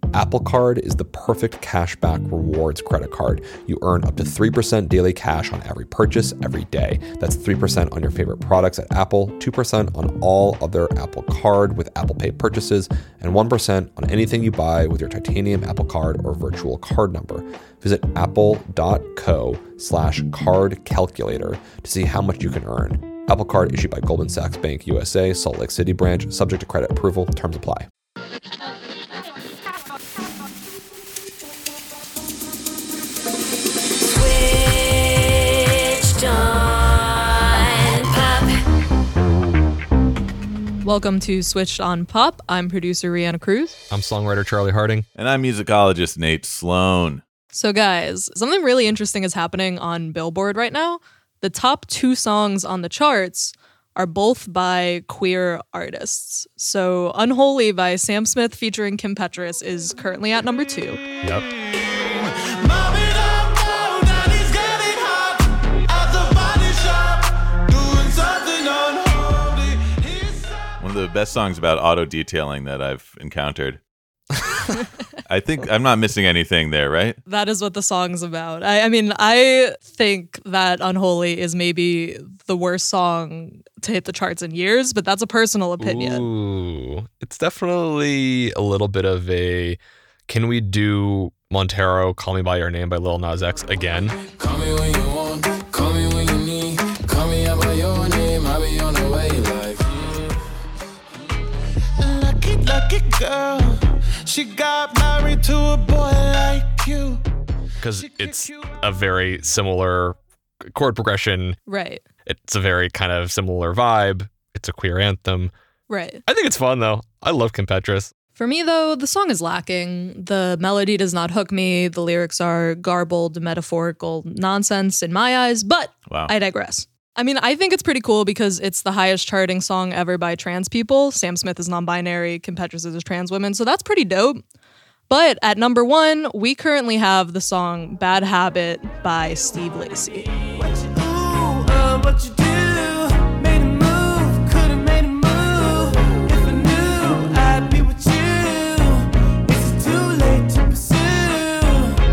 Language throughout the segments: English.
Apple Card is the perfect cashback rewards credit card. You earn up to 3% daily cash on every purchase every day. That's 3% on your favorite products at Apple, 2% on all other Apple Card with Apple Pay purchases, and 1% on anything you buy with your titanium Apple Card or virtual card number. Visit apple.co/card calculator to see how much you can earn. Apple Card issued by Goldman Sachs Bank USA, Salt Lake City branch, subject to credit approval. Terms apply. Welcome to Switched on Pop. I'm producer Rihanna Cruz. I'm songwriter Charlie Harding. And I'm musicologist Nate Sloan. So guys, something really interesting is happening on Billboard right now. The top 2 songs on the charts are both by queer artists. So Unholy by Sam Smith featuring Kim Petras is currently at number 2. Yep. One of the best songs about auto detailing that I've encountered. I think I'm not missing anything there, right? That is what the song's about. I mean, I think that Unholy is maybe the worst song to hit the charts in years, but that's a personal opinion. Ooh, it's definitely a little bit of a, can we do Montero, Call Me By Your Name by Lil Nas X again? Call me when you want, call me when you need, call me out by your name, I'll be on the way like lucky girl, she got married to a boy like you. Because it's a very similar chord progression. Right. It's a very kind of similar vibe. It's a queer anthem. Right. I think it's fun, though. I love Kim Petras. For me, though, the song is lacking. The melody does not hook me. The lyrics are garbled, metaphorical nonsense in my eyes, but Wow. I digress. I mean, I think it's pretty cool because it's the highest charting song ever by trans people. Sam Smith is non-binary, Kim Petras is a trans woman, so that's pretty dope. But at number 1, we currently have the song Bad Habit by Steve Lacy. What you do, made a move, could've made a move. If I knew, I'd be with you. It's too late to pursue.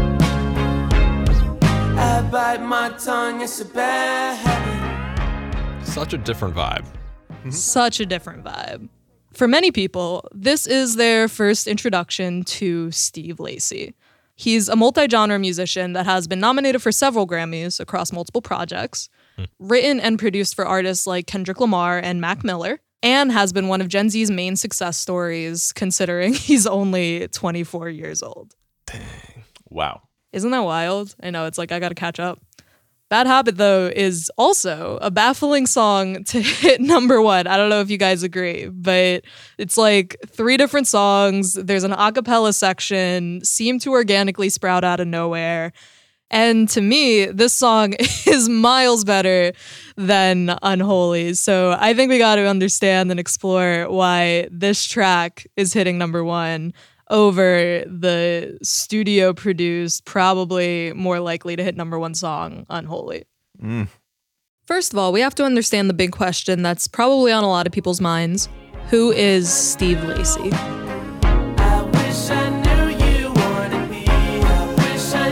I bite my tongue, it's a bad habit. Such a different vibe. Such a different vibe. For many people, this is their first introduction to Steve Lacy. He's a multi-genre musician that has been nominated for several Grammys across multiple projects, written and produced for artists like Kendrick Lamar and Mac Miller, and has been one of Gen Z's main success stories considering he's only 24 years old. Wow. Isn't that wild? I know, it's like I gotta catch up. Bad Habit, though, is also a baffling song to hit number 1. I don't know if you guys agree, but it's like 3 different songs. There's an a cappella section, seem to organically sprout out of nowhere. And to me, this song is miles better than Unholy. So I think we got to understand and explore why this track is hitting number 1 over the studio-produced, probably more likely to hit number 1 song, Unholy. First of all, we have to understand the big question that's probably on a lot of people's minds. Who is Steve Lacy? I wish I knew you wanted me. I wish I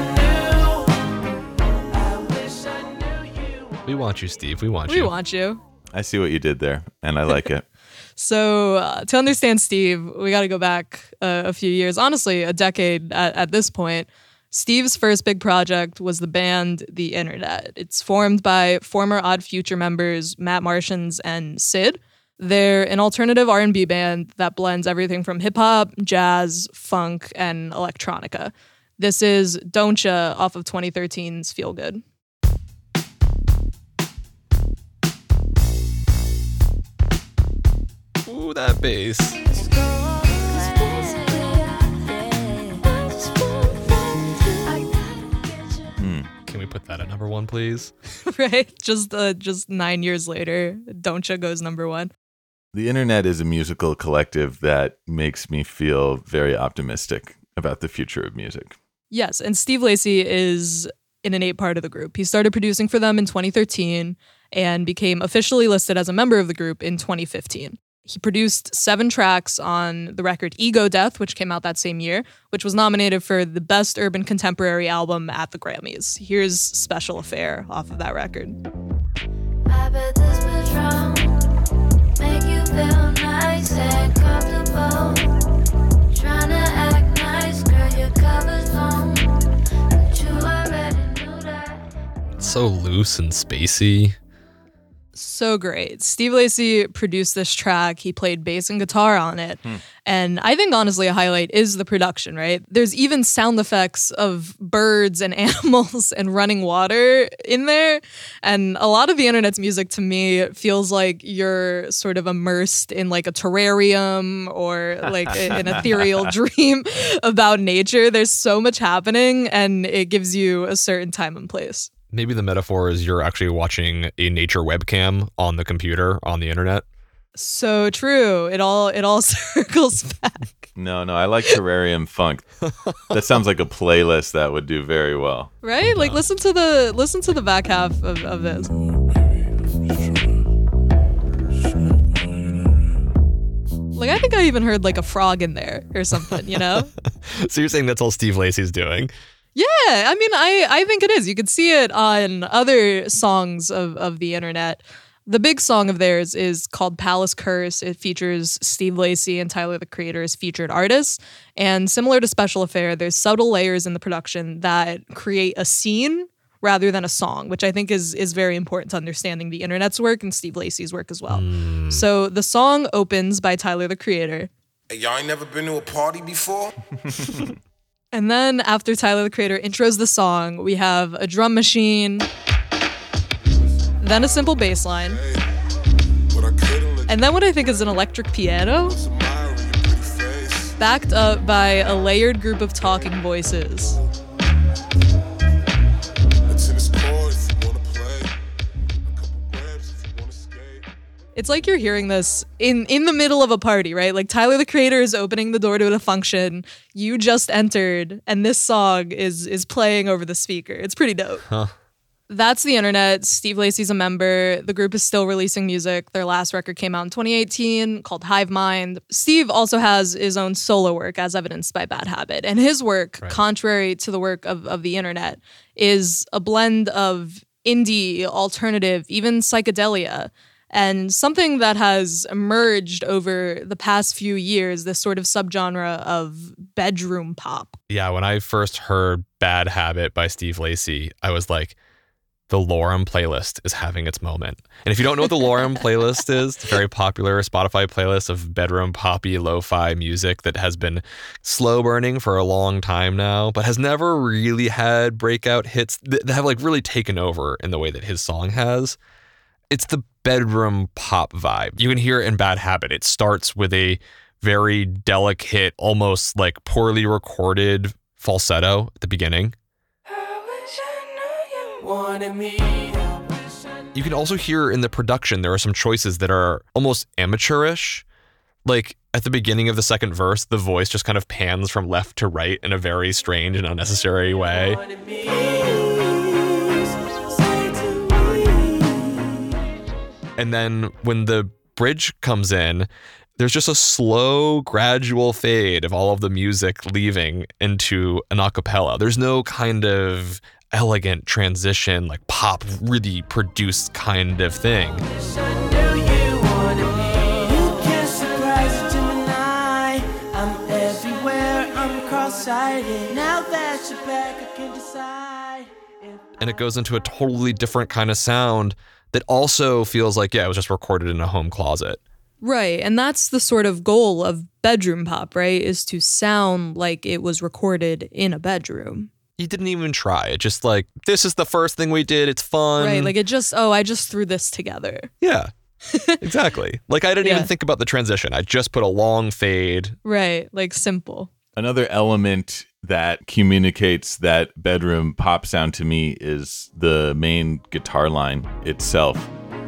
knew you. We want you, Steve. We want We you. want you. I see what you did there, and I like it. So to understand Steve, we got to go back a few years, honestly, a decade at this point. Steve's first big project was the band The Internet. It's formed by former Odd Future members Matt Martians and Sid. They're an alternative R&B band that blends everything from hip-hop, jazz, funk, and electronica. This is Don't Ya off of 2013's Feel Good. Ooh, that bass. Can we put that at number 1, please? Right? Just 9 years later, Don't Ya goes number 1. The Internet is a musical collective that makes me feel very optimistic about the future of music. Yes, and Steve Lacy is an innate part of the group. He started producing for them in 2013 and became officially listed as a member of the group in 2015. He produced 7 tracks on the record Ego Death, which came out that same year, which was nominated for the Best Urban Contemporary Album at the Grammys. Here's Special Affair off of that record. I bet this Patron make you feel nice and comfortable. Trying to act nice, girl, your cover's blown. But you already knew that. It's so loose and spacey. So great. Steve Lacy produced this track. He played bass and guitar on it. And I think honestly a highlight is the production, right? There's even sound effects of birds and animals and running water in there. And a lot of the internet's music to me feels like you're sort of immersed in like a terrarium or like an ethereal dream about nature. There's so much happening and it gives you a certain time and place. Maybe the metaphor is you're actually watching a nature webcam on the computer on the internet. So true. It all circles back. No, I like Terrarium Funk. That sounds like a playlist that would do very well. Right? Like listen to the back half of this. Like I think I even heard like a frog in there or something, you know? So you're saying that's all Steve Lacy's doing? Yeah, I mean, I think it is. You could see it on other songs of the internet. The big song of theirs is called Palace Curse. It features Steve Lacy and Tyler, the Creator, as featured artists. And similar to Special Affair, there's subtle layers in the production that create a scene rather than a song, which I think is very important to understanding the internet's work and Steve Lacy's work as well. So the song opens by Tyler, the Creator. Hey, y'all ain't never been to a party before? And then after Tyler, the Creator intros the song, we have a drum machine, then a simple bass line, and then what I think is an electric piano, backed up by a layered group of talking voices. It's like you're hearing this in the middle of a party, right? Like Tyler, the Creator, is opening the door to a function. You just entered, and this song is playing over the speaker. It's pretty dope. Huh. That's the internet. Steve Lacy's a member. The group is still releasing music. Their last record came out in 2018 called Hive Mind. Steve also has his own solo work as evidenced by Bad Habit. And his work, contrary to the work of the internet, is a blend of indie, alternative, even psychedelia. And something that has emerged over the past few years, this sort of subgenre of bedroom pop. Yeah, when I first heard Bad Habit by Steve Lacy, I was like, the Lorem playlist is having its moment. And if you don't know what the Lorem playlist is, it's a very popular Spotify playlist of bedroom poppy lo-fi music that has been slow burning for a long time now, but has never really had breakout hits that have like really taken over in the way that his song has. It's the bedroom pop vibe. You can hear it in Bad Habit. It starts with a very delicate, almost like poorly recorded falsetto at the beginning. You can also hear in the production, there are some choices that are almost amateurish. Like at the beginning of the second verse, the voice just kind of pans from left to right in a very strange and unnecessary way. And then when the bridge comes in, there's just a slow, gradual fade of all of the music leaving into an a cappella. There's no kind of elegant transition, like pop really produced kind of thing. And it goes into a totally different kind of sound that also feels like, it was just recorded in a home closet. Right. And that's the sort of goal of bedroom pop, right? Is to sound like it was recorded in a bedroom. He didn't even try. It just like, this is the first thing we did. It's fun. Right. Like it just, I just threw this together. Yeah, exactly. Like I didn't even think about the transition. I just put a long fade. Right. Like simple. Another element that communicates that bedroom pop sound to me is the main guitar line itself.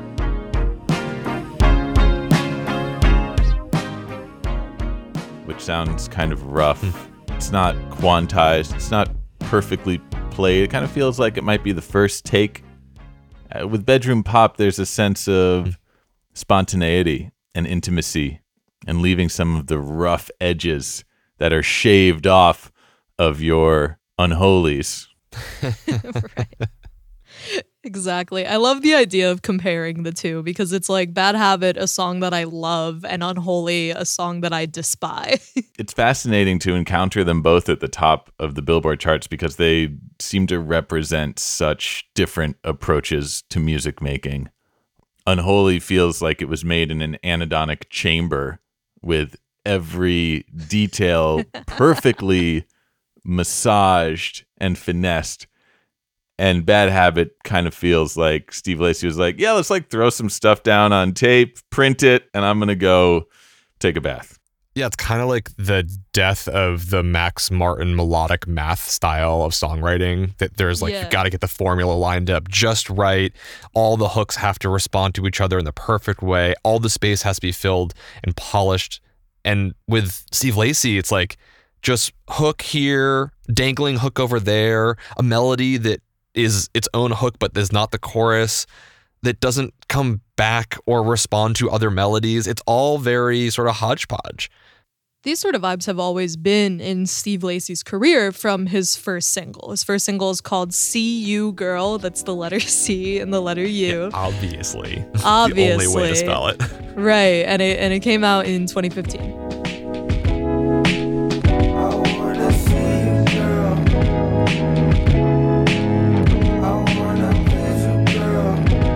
Which sounds kind of rough. It's not quantized. It's not perfectly played. It kind of feels like it might be the first take. With bedroom pop, there's a sense of spontaneity. and intimacy and leaving some of the rough edges that are shaved off of your unholies. Right. Exactly. I love the idea of comparing the two because it's like Bad Habit, a song that I love, and Unholy, a song that I despise. It's fascinating to encounter them both at the top of the Billboard charts because they seem to represent such different approaches to music making. Unholy feels like it was made in an anhedonic chamber with every detail perfectly massaged and finessed. And Bad Habit kind of feels like Steve Lacy was like, yeah, let's like throw some stuff down on tape, print it, and I'm going to go take a bath. Yeah, it's kind of like the death of the Max Martin melodic math style of songwriting, that there's like, you got to get the formula lined up just right. All the hooks have to respond to each other in the perfect way. All the space has to be filled and polished. And with Steve Lacy, it's like just hook here, dangling hook over there, a melody that is its own hook but is not the chorus, that doesn't come back or respond to other melodies. It's all very sort of hodgepodge. These sort of vibes have always been in Steve Lacy's career from his first single. His first single is called See You Girl. That's the letter C and the letter U. Yeah, obviously. Obviously. The only way to spell it. Right. And it came out in 2015. I wanna see you, girl. I wanna please you, girl.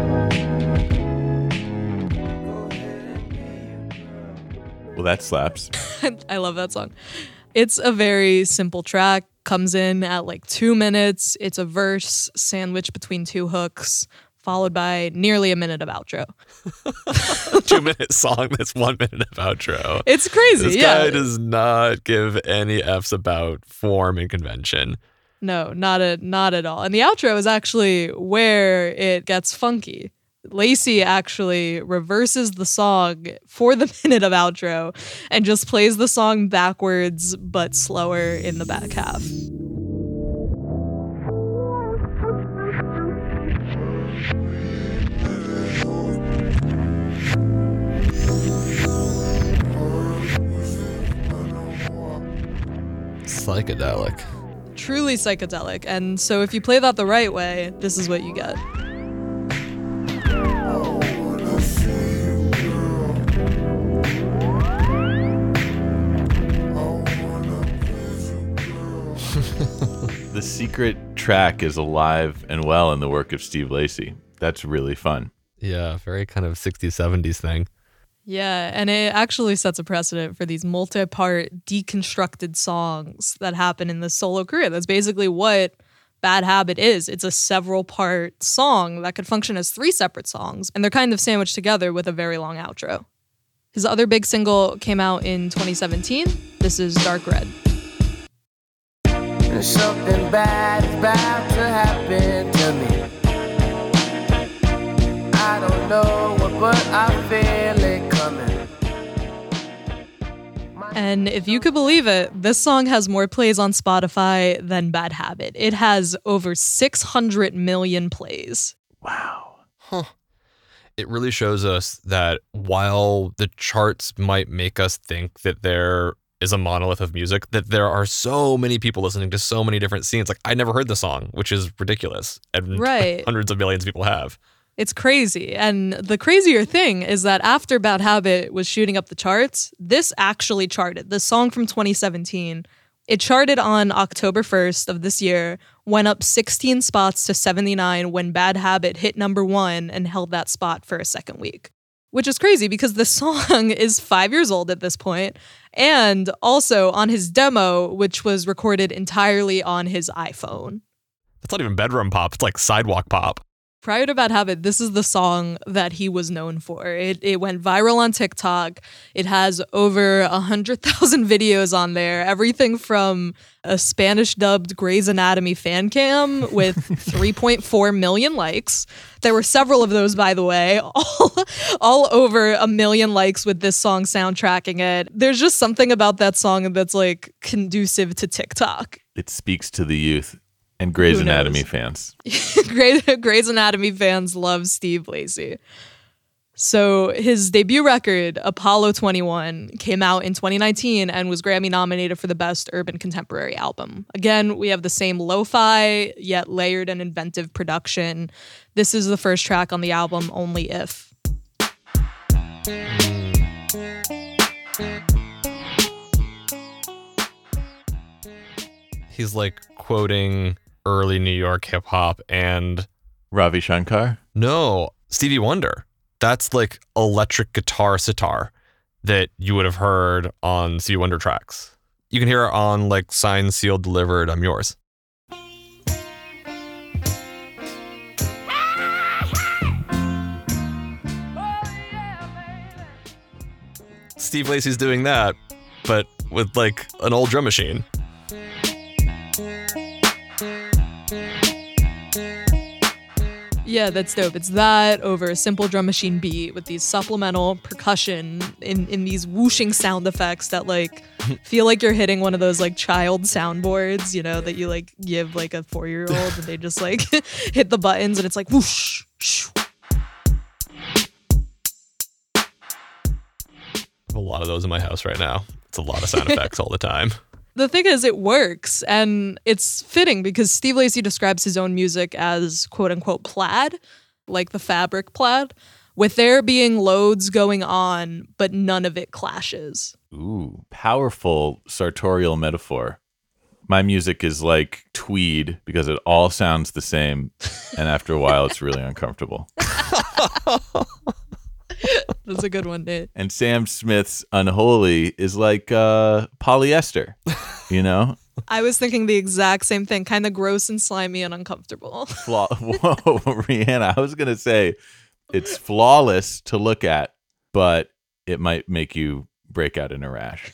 Go ahead and be you, girl. Well, that slaps. I love that song. It's a very simple track, comes in at like 2 minutes. It's a verse sandwiched between two hooks, followed by nearly a minute of outro. 2 minute song that's 1 minute of outro. It's crazy, This yeah. guy does not give any F's about form and convention. No, not at all. And the outro is actually where it gets funky. Lacy actually reverses the song for the minute of outro and just plays the song backwards but slower in the back half. Psychedelic. Truly psychedelic. And so if you play that the right way, this is what you get. The secret track is alive and well in the work of Steve Lacy. That's really fun. Yeah, very kind of 60s, 70s thing. Yeah, and it actually sets a precedent for these multi-part deconstructed songs that happen in the solo career. That's basically what Bad Habit is. It's a several-part song that could function as 3 separate songs, and they're kind of sandwiched together with a very long outro. His other big single came out in 2017. This is Dark Red. Something bad is about to happen to me. I don't know what, but I feel it coming. And if you could believe it, this song has more plays on Spotify than Bad Habit. It has over 600 million plays. Wow. It really shows us that while the charts might make us think that there is a monolith of music, that there are so many people listening to so many different scenes. Like, I never heard the song, which is ridiculous. And Right. hundreds of millions of people have. It's crazy. And the crazier thing is that after Bad Habit was shooting up the charts, this actually charted. The song from 2017, it charted on October 1st of this year, went up 16 spots to 79 when Bad Habit hit number 1 and held that spot for a second week. Which is crazy because the song is 5 years old at this point, and also on his demo, which was recorded entirely on his iPhone. That's not even bedroom pop. It's like sidewalk pop. Prior to Bad Habit, this is the song that he was known for. It went viral on TikTok. It has over 100,000 videos on there. Everything from a Spanish-dubbed Grey's Anatomy fan cam with 3.4 million likes. There were several of those, by the way, all over 1 million likes with this song soundtracking it. There's just something about that song that's like conducive to TikTok. It speaks to the youth and Grey's Who knows? Anatomy fans. Grey's Anatomy fans love Steve Lacy. So his debut record, Apollo 21, came out in 2019 and was Grammy nominated for the Best Urban Contemporary Album. Again, we have the same lo-fi, yet layered and inventive production. This is the first track on the album, Only If. He's like quoting early New York hip hop and Ravi Shankar? no, Stevie Wonder. That's like electric guitar sitar that you would have heard on Stevie Wonder tracks. You can hear it on like Signed, Sealed, Delivered, I'm Yours. Steve Lacy's doing that, but with like an old drum machine. Yeah, that's dope. It's that over a simple drum machine beat with these supplemental percussion in these whooshing sound effects that like feel like you're hitting one of those like child soundboards, you know, that you like give like a 4-year-old and they just like hit the buttons and it's like whoosh. Shoo. I have a lot of those in my house right now. It's a lot of sound effects all the time. The thing is, it works, and it's fitting because Steve Lacy describes his own music as quote-unquote plaid, like the fabric plaid, with there being loads going on, but none of it clashes. Ooh, powerful sartorial metaphor. My music is like tweed because it all sounds the same, and after a while, it's really uncomfortable. That's a good one, Nate. And Sam Smith's Unholy is like polyester, you know? I was thinking the exact same thing, kind of gross and slimy and uncomfortable. Whoa, Rihanna, I was going to say it's flawless to look at, but it might make you break out in a rash.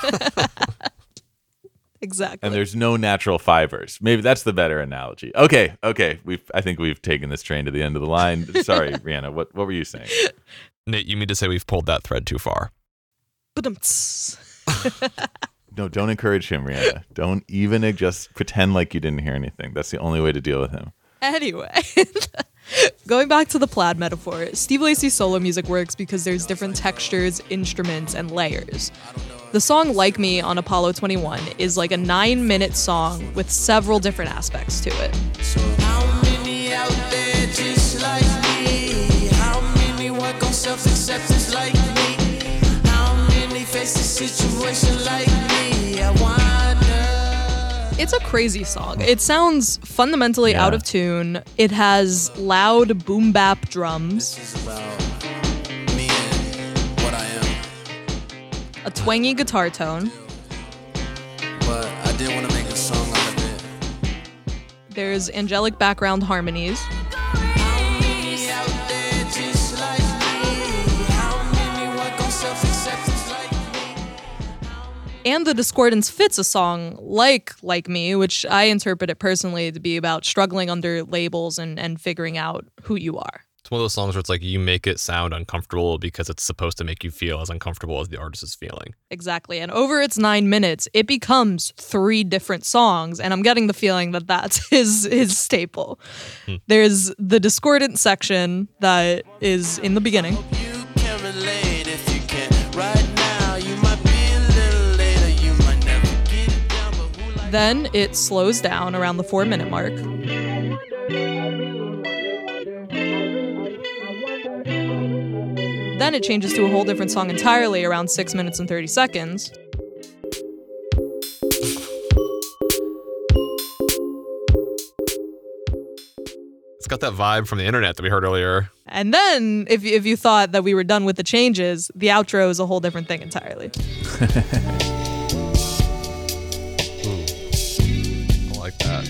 Exactly. And there's no natural fibers. Maybe that's the better analogy. Okay. I think we've taken this train to the end of the line. Sorry, Rihanna, what were you saying? Nate, you mean to say we've pulled that thread too far? Ba-dum-ts. No, don't encourage him, Rihanna. Don't even just pretend like you didn't hear anything. That's the only way to deal with him. Anyway, going back to the plaid metaphor, Steve Lacy's solo music works because there's different textures, instruments, and layers. The song Like Me on Apollo 21 is like a 9-minute song with several different aspects to it. How many out there just like me? How many work on self-acceptance like me? How many face the situation like me? I wonder. It's a crazy song. It sounds fundamentally out of tune. It has loud boom bap drums, This is about me and what I am. a twangy guitar tone. But I did want to make a song out of it. There's angelic background harmonies. How many out there just like me? How many work on self-acceptance like me? And the discordance fits a song like Me, which I interpret it personally to be about struggling under labels and figuring out who you are. It's one of those songs where it's like you make it sound uncomfortable because it's supposed to make you feel as uncomfortable as the artist is feeling. Exactly. And over its 9 minutes, it becomes 3 different songs. And I'm getting the feeling that that's his staple. There's the discordant section that is in the beginning. You can relate if you can. Right now, you might be a little later. You might never get it down, but who like Then it slows down around the 4-minute mark. Then it changes to a whole different song entirely around 6 minutes and 30 seconds. It's got that vibe from the internet that we heard earlier. And then, if you thought that we were done with the changes, the outro is a whole different thing entirely. I like that.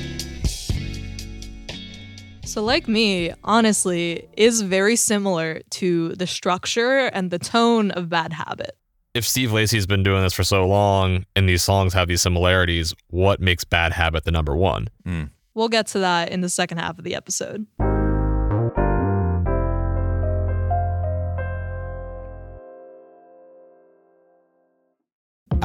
So Like Me, honestly, is very similar to the structure and the tone of Bad Habit. If Steve Lacy's been doing this for so long and these songs have these similarities, what makes Bad Habit the number one? We'll get to that in the second half of the episode.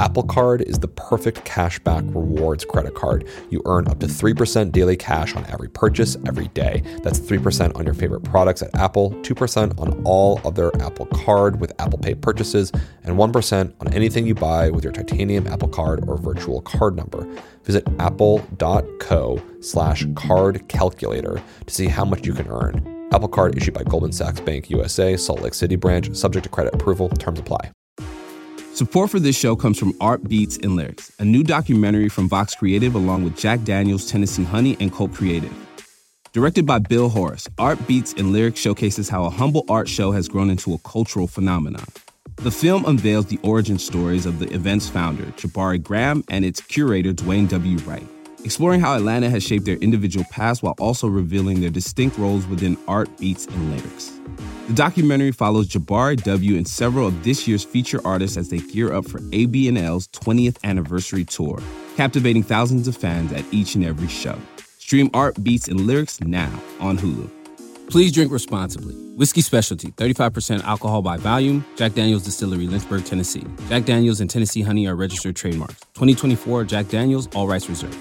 Apple Card is the perfect cashback rewards credit card. You earn up to 3% daily cash on every purchase every day. That's 3% on your favorite products at Apple, 2% on all other Apple Card with Apple Pay purchases, and 1% on anything you buy with your titanium Apple Card or virtual card number. Visit apple.co/card calculator to see how much you can earn. Apple Card issued by Goldman Sachs Bank USA, Salt Lake City branch, subject to credit approval. Terms apply. Support for this show comes from Art Beats and Lyrics, a new documentary from Vox Creative along with Jack Daniels, Tennessee Honey, and Colt Creative. Directed by Bill Horace, Art Beats and Lyrics showcases how a humble art show has grown into a cultural phenomenon. The film unveils the origin stories of the event's founder, Jabari Graham, and its curator, Dwayne W. Wright, exploring how Atlanta has shaped their individual paths while also revealing their distinct roles within art, beats, and lyrics. The documentary follows Jabari W. and several of this year's feature artists as they gear up for AB&L's 20th anniversary tour, captivating thousands of fans at each and every show. Stream Art, Beats, and Lyrics now on Hulu. Please drink responsibly. Whiskey Specialty, 35% alcohol by volume. Jack Daniels Distillery, Lynchburg, Tennessee. Jack Daniels and Tennessee Honey are registered trademarks. 2024 Jack Daniels, all rights reserved.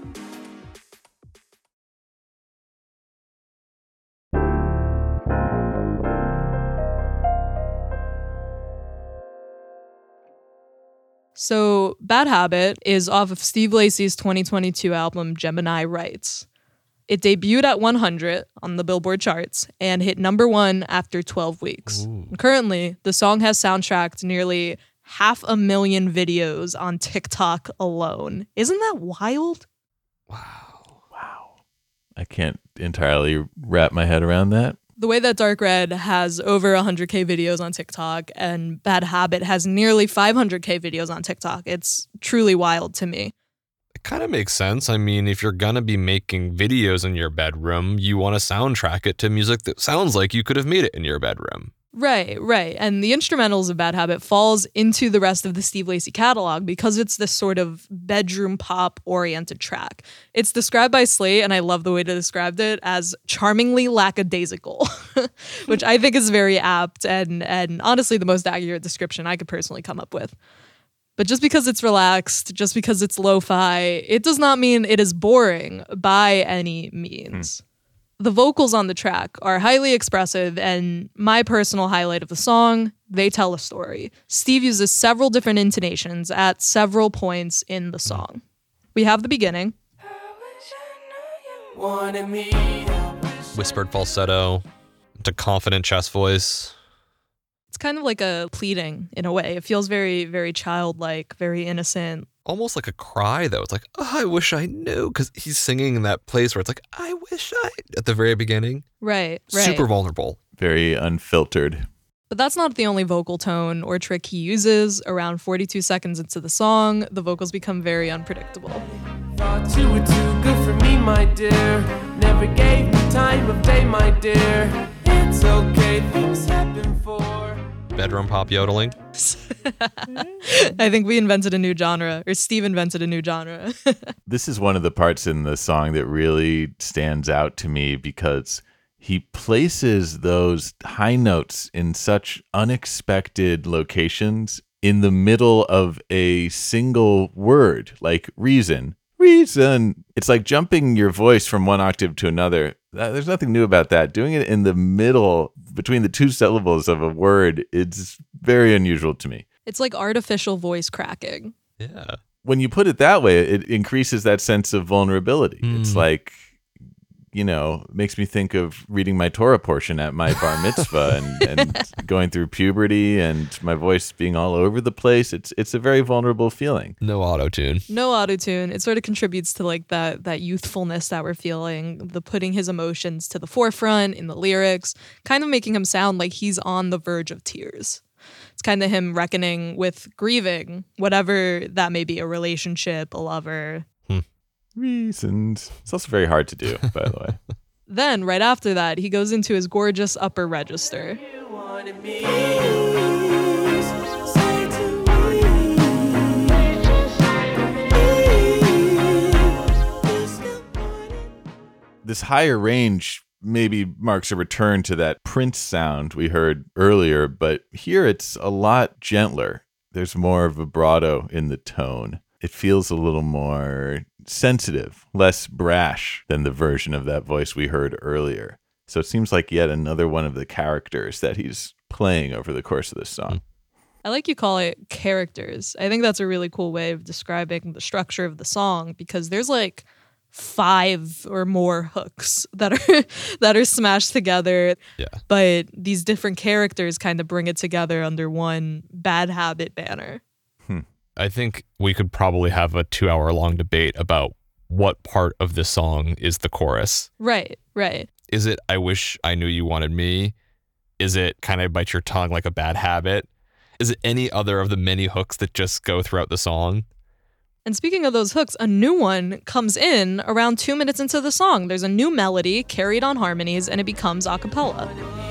So, Bad Habit is off of Steve Lacy's 2022 album, Gemini Rights. It debuted at 100 on the Billboard charts and hit number 1 after 12 weeks. Currently, the song has soundtracked nearly 500,000 videos on TikTok alone. Isn't that wild? Wow. I can't entirely wrap my head around that. The way that Dark Red has over 100K videos on TikTok and Bad Habit has nearly 500K videos on TikTok, it's truly wild to me. It kind of makes sense. I mean, if you're going to be making videos in your bedroom, you want to soundtrack it to music that sounds like you could have made it in your bedroom. Right. And the instrumentals of Bad Habit falls into the rest of the Steve Lacy catalog because it's this sort of bedroom pop oriented track. It's described by Slate, and I love the way they described it, as charmingly lackadaisical, which I think is very apt and honestly the most accurate description I could personally come up with. But just because it's relaxed, just because it's lo-fi, it does not mean it is boring by any means. The vocals on the track are highly expressive, and my personal highlight of the song, they tell a story. Steve uses several different intonations at several points in the song. We have the beginning. Wanted me. Whispered falsetto to confident chest voice. It's kind of like a pleading in a way. It feels very, very childlike, very innocent. Almost like a cry, though. It's like, oh, I wish I knew, because he's singing in that place where it's like, I wish I, at the very beginning. Right. Super vulnerable. Very unfiltered. But that's not the only vocal tone or trick he uses. Around 42 seconds into the song, the vocals become very unpredictable. Thought you were too good for me, my dear. Never gave me time of day, my dear. It's okay, things happen for. Bedroom pop yodeling. I think we invented a new genre, or Steve invented a new genre. This is one of the parts in the song that really stands out to me because he places those high notes in such unexpected locations in the middle of a single word, like reason. It's like jumping your voice from one octave to another. There's nothing new about that. Doing it in the middle between the two syllables of a word, it's very unusual to me. It's like artificial voice cracking. Yeah. When you put it that way, it increases that sense of vulnerability. It's like, makes me think of reading my Torah portion at my bar mitzvah and going through puberty and my voice being all over the place. It's a very vulnerable feeling. No auto-tune. No auto-tune. It sort of contributes to like that youthfulness that we're feeling, the putting his emotions to the forefront in the lyrics, kind of making him sound like he's on the verge of tears. It's kind of him reckoning with grieving, whatever that may be, a relationship, a lover. Reasons. It's also very hard to do, by the way. Then, right after that, he goes into his gorgeous upper register. You wanted me. Say to me. This higher range maybe marks a return to that Prince sound we heard earlier, but here it's a lot gentler. There's more vibrato in the tone. It feels a little more sensitive, less brash than the version of that voice we heard earlier. So it seems like yet another one of the characters that he's playing over the course of this song. I like you call it characters. I think that's a really cool way of describing the structure of the song because there's like 5 or more hooks that are smashed together. Yeah. But these different characters kind of bring it together under one Bad Habit banner. I think we could probably have a 2-hour-long debate about what part of this song is the chorus. Right. Is it I Wish I Knew You Wanted Me? Is it Kind of Bite Your Tongue Like a Bad Habit? Is it any other of the many hooks that just go throughout the song? And speaking of those hooks, a new one comes in around 2 minutes into the song. There's a new melody carried on harmonies and it becomes a cappella.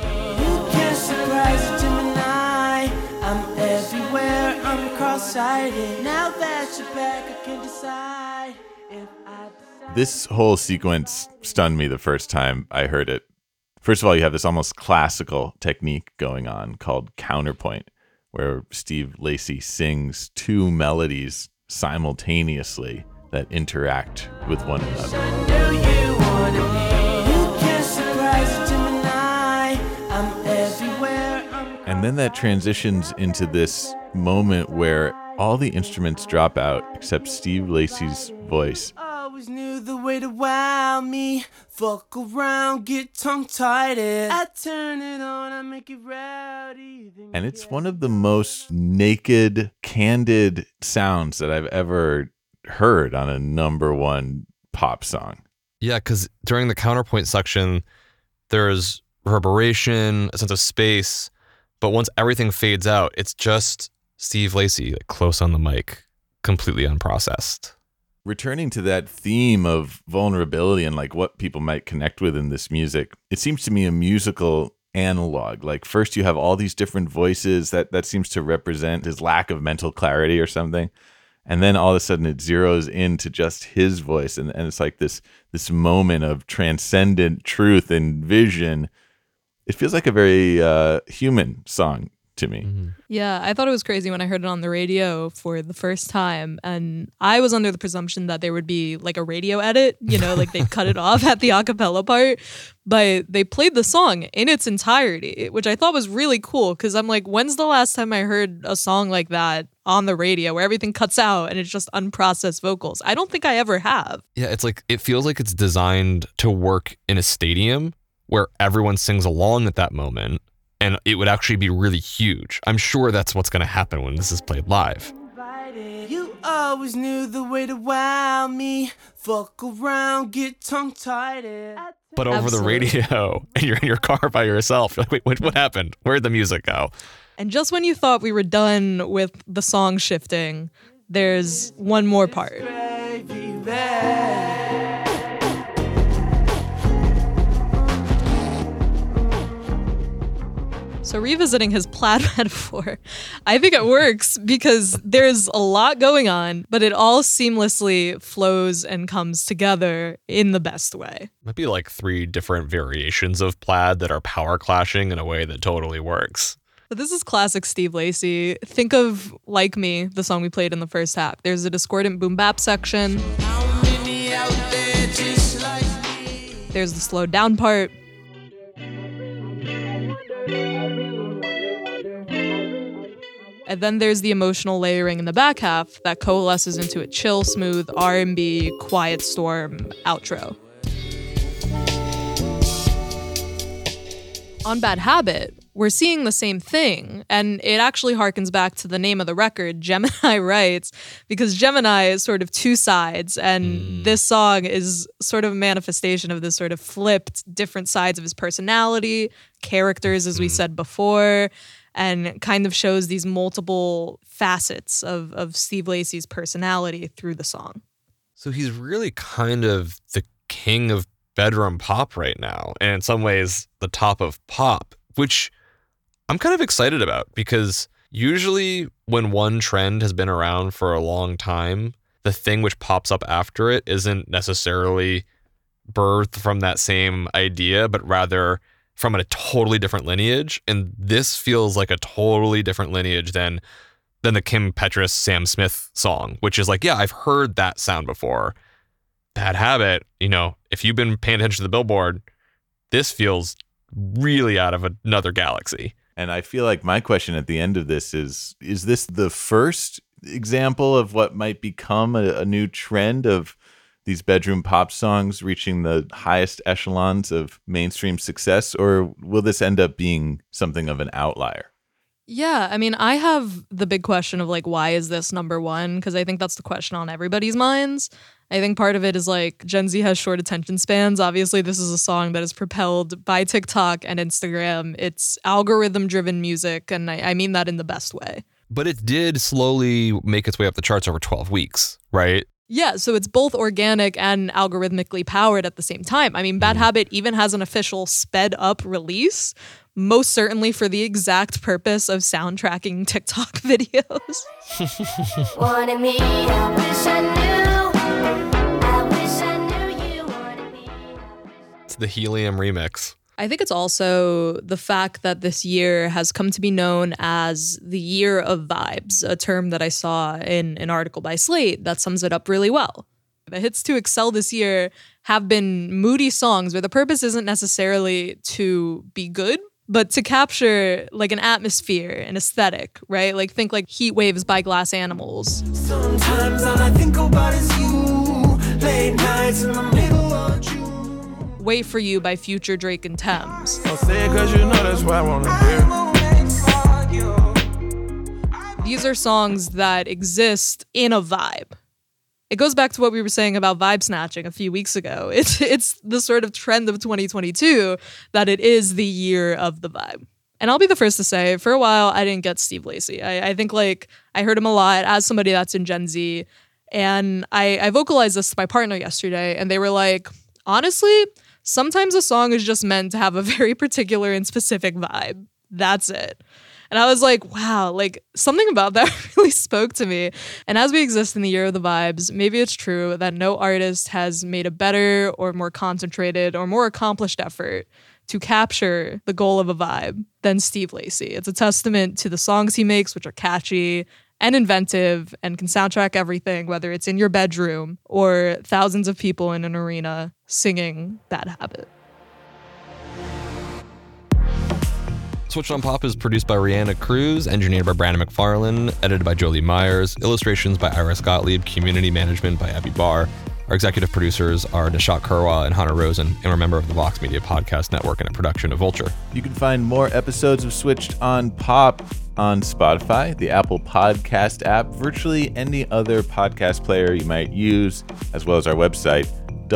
You can't surprise a Gemini. I'm everywhere, I'm cross-sighted. Now that you're back, I can decide if I decide. This whole sequence stunned me the first time I heard it. First of all, you have this almost classical technique going on called counterpoint, where Steve Lacy sings 2 melodies simultaneously that interact with one another. I knew you wanted me. You can't surprise a Gemini. I'm everywhere, I'm And then that transitions into this moment where all the instruments drop out except Steve Lacy's voice. always knew the way to wow me. Fuck around, get tongue-tied. I turn it on, I make it rowdy. And it's one of the most naked, candid sounds that I've ever heard on a number 1 pop song. Yeah, because during the counterpoint section, there's reverberation, a sense of space, but once everything fades out, it's just Steve Lacy like, close on the mic, completely unprocessed. Returning to that theme of vulnerability and like what people might connect with in this music, it seems to me a musical analog. Like first you have all these different voices that seems to represent his lack of mental clarity or something. And then all of a sudden it zeroes into just his voice. And it's like this moment of transcendent truth and vision. It feels like a very human song to me. Mm-hmm. Yeah, I thought it was crazy when I heard it on the radio for the first time. And I was under the presumption that there would be like a radio edit, you know, like they'd cut it off at the a cappella part. But they played the song in its entirety, which I thought was really cool because I'm like, when's the last time I heard a song like that on the radio where everything cuts out and it's just unprocessed vocals? I don't think I ever have. Yeah, it's like it feels like it's designed to work in a stadium where everyone sings along at that moment. And it would actually be really huge. I'm sure that's what's going to happen when this is played live. You always knew the way to wow me. Fuck around, get tongue-tied. But over Absolutely. the radio, and you're in your car by yourself, you're like, wait, what happened? Where'd the music go? And just when you thought we were done with the song shifting, there's one more part. Gravy bag. So revisiting his plaid metaphor, I think it works because there's a lot going on, but it all seamlessly flows and comes together in the best way. Might be like 3 different variations of plaid that are power clashing in a way that totally works. But this is classic Steve Lacy. Think of Like Me, the song we played in the first half. There's a discordant boom bap section. How many out there just like me? There's the slowed down part. And then there's the emotional layering in the back half that coalesces into a chill, smooth R&B, quiet storm outro. On Bad Habit, we're seeing the same thing, and it actually harkens back to the name of the record, Gemini Writes, because Gemini is sort of 2 sides, and this song is sort of a manifestation of this sort of flipped different sides of his personality, characters, as we said before, and kind of shows these multiple facets of Steve Lacy's personality through the song. So he's really kind of the king of bedroom pop right now, and in some ways the top of pop, which I'm kind of excited about because usually when one trend has been around for a long time, the thing which pops up after it isn't necessarily birthed from that same idea, but rather from a totally different lineage. And this feels like a totally different lineage than than the Kim Petras, Sam Smith song, which is like, yeah, I've heard that sound before. Bad Habit, you know, if you've been paying attention to the Billboard, this feels really out of another galaxy. And I feel like my question at the end of this is this the first example of what might become a new trend of these bedroom pop songs reaching the highest echelons of mainstream success, or will this end up being something of an outlier? Yeah, I mean, I have the big question of like, why is this number one? Because I think that's the question on everybody's minds. I think part of it is like Gen Z has short attention spans. Obviously, this is a song that is propelled by TikTok and Instagram. It's algorithm-driven music, and I mean that in the best way. But it did slowly make its way up the charts over 12 weeks, right? Yeah, so it's both organic and algorithmically powered at the same time. I mean, Bad Habit even has an official sped up release, most certainly for the exact purpose of soundtracking TikTok videos. Wanted me, I wish I knew. I wish I knew you wanted me. It's the Helium remix. I think it's also the fact that this year has come to be known as the year of vibes, a term that I saw in an article by Slate that sums it up really well. The hits to excel this year have been moody songs where the purpose isn't necessarily to be good, but to capture like an atmosphere, an aesthetic, right? Like think like Heat Waves by Glass Animals. Sometimes all I think about is you. Late nights in the middle of June. Wait for You by Future, Drake, and Thames. Don't say it 'cause you know that's what I wanna hear. These are songs that exist in a vibe. It goes back to what we were saying about vibe snatching a few weeks ago. It's the sort of trend of 2022 that it is the year of the vibe. And I'll be the first to say, for a while, I didn't get Steve Lacy. I think like I heard him a lot as somebody that's in Gen Z. And I vocalized this to my partner yesterday, and they were like, honestly, sometimes a song is just meant to have a very particular and specific vibe. That's it. And I was like, wow, like something about that really spoke to me. And as we exist in the year of the vibes, maybe it's true that no artist has made a better or more concentrated or more accomplished effort to capture the goal of a vibe than Steve Lacy. It's a testament to the songs he makes, which are catchy and inventive and can soundtrack everything, whether it's in your bedroom or thousands of people in an arena singing Bad Habit. Switched on Pop is produced by Rihanna Cruz, engineered by Brandon McFarlane, edited by Jolie Myers, illustrations by Iris Gottlieb, community management by Abby Barr. Our executive producers are Nishat Kurwa and Hannah Rosen, and we're a member of the Vox Media Podcast Network and a production of Vulture. You can find more episodes of Switched on Pop on Spotify, the Apple Podcast app, virtually any other podcast player you might use, as well as our website,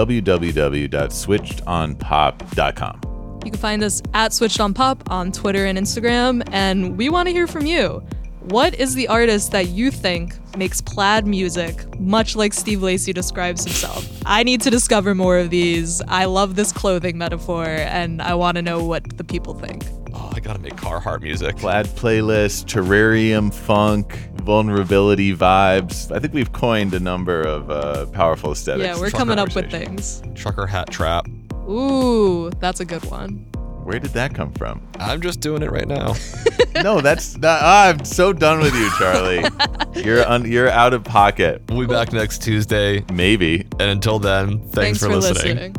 www.switchedonpop.com. You can find us at Switched on Pop on Twitter and Instagram, and we want to hear from you. What is the artist that you think makes plaid music, much like Steve Lacy describes himself? I need to discover more of these. I love this clothing metaphor, and I want to know what the people think. Oh, I gotta make Carhartt music. Plaid playlist, terrarium funk, vulnerability vibes. I think we've coined a number of powerful aesthetics. Yeah, we're coming up with things. Trucker hat trap. Ooh, that's a good one. Where did that come from? I'm just doing it right now. No, that's not. I'm so done with you, Charlie. You're out of pocket. We'll be back next Tuesday. Maybe. And until then, thanks for listening.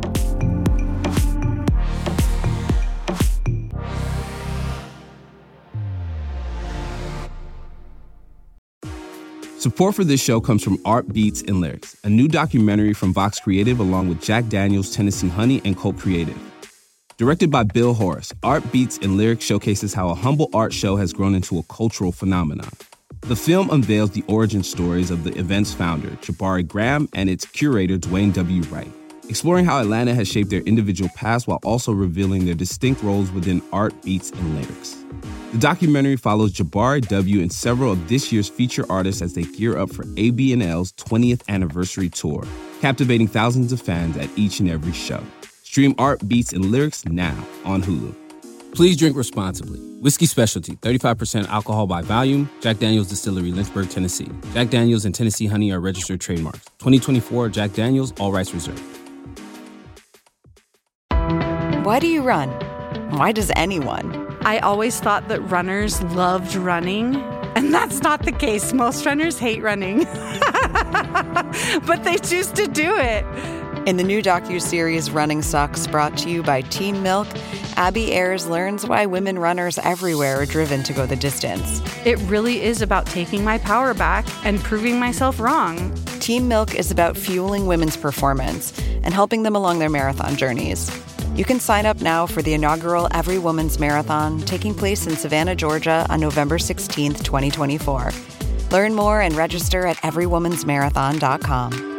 Support for this show comes from Art Beats and Lyrics, a new documentary from Vox Creative along with Jack Daniels, Tennessee Honey, and Colt Creative. Directed by Bill Horace, Art Beats and Lyrics showcases how a humble art show has grown into a cultural phenomenon. The film unveils the origin stories of the event's founder, Jabari Graham, and its curator, Dwayne W. Wright, exploring how Atlanta has shaped their individual paths while also revealing their distinct roles within Art, Beats, and Lyrics. The documentary follows Jabari W. and several of this year's feature artists as they gear up for AB&L's 20th anniversary tour, captivating thousands of fans at each and every show. Stream Art, Beats, and Lyrics now on Hulu. Please drink responsibly. Whiskey Specialty, 35% alcohol by volume. Jack Daniel's Distillery, Lynchburg, Tennessee. Jack Daniel's and Tennessee Honey are registered trademarks. 2024 Jack Daniel's, all rights reserved. Why do you run? Why does anyone? I always thought that runners loved running. And that's not the case. Most runners hate running, but they choose to do it. In the new docuseries Running Sucks, brought to you by Team Milk, Abby Ayers learns why women runners everywhere are driven to go the distance. It really is about taking my power back and proving myself wrong. Team Milk is about fueling women's performance and helping them along their marathon journeys. You can sign up now for the inaugural Every Woman's Marathon taking place in Savannah, Georgia on November 16th, 2024. Learn more and register at everywomansmarathon.com.